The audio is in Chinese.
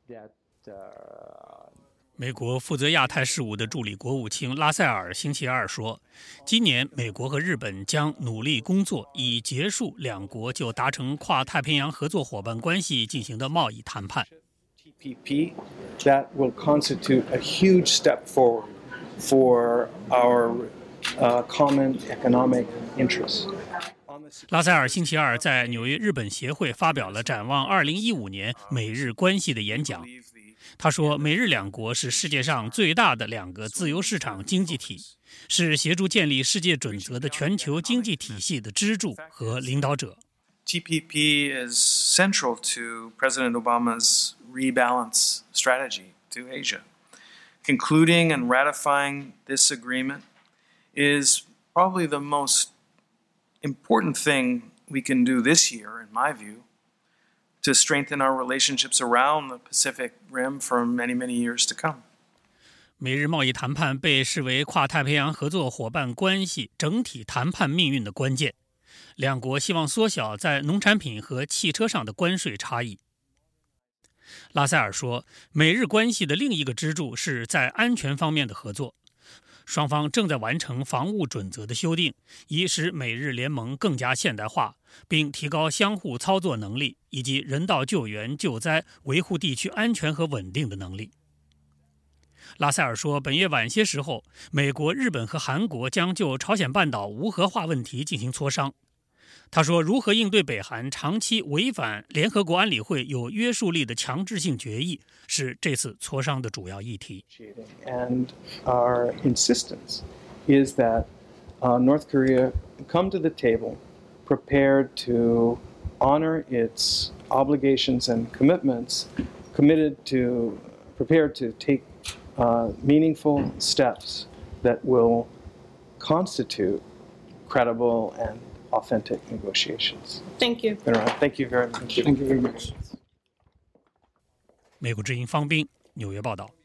美国负责亚太事务的助理国务卿拉塞尔星期二说，今年美国和日本将努力工作，以结束两国就达成跨太平洋合作伙伴关系进行的贸易谈判。 TPP that will constitute a huge step forward for our common economic interests. 拉塞尔星期二在纽约日本协会发表了展望2015年美日关系的演讲。他说，美日两国是世界上最大的两个自由市场经济体，是协助建立世界准则的全球经济体系的支柱和领导者。 TPP is central to President Obama's rebalance strategy to Asia. Concluding and ratifying this agreement is probably the most important thing we can do this year, in my view, to strengthen our relationships around the Pacific Rim for many, many years to come. 美日贸易谈判被视为跨太平洋合作伙伴关系整体谈判命运的关键。两国希望缩小在农产品和汽车上的关税差异。拉塞尔说，美日关系的另一个支柱是在安全方面的合作。双方正在完成防务准则的修订，以使美日联盟更加现代化，并提高相互操作能力以及人道救援、救灾、维护地区安全和稳定的能力。拉塞尔说，本月晚些时候，美国、日本和韩国将就朝鲜半岛无核化问题进行磋商。他说，如何应对北韩长期违反联合国安理会有约束力的强制性决议，是这次磋商的主要议题。 And our insistence is that North Korea come to the table prepared to honor its obligations and commitments, prepared to take meaningful steps that will constitute credible and authentic negotiations. Thank you. Thank you very much. Thank you very much. 美国之音方斌，纽约报道。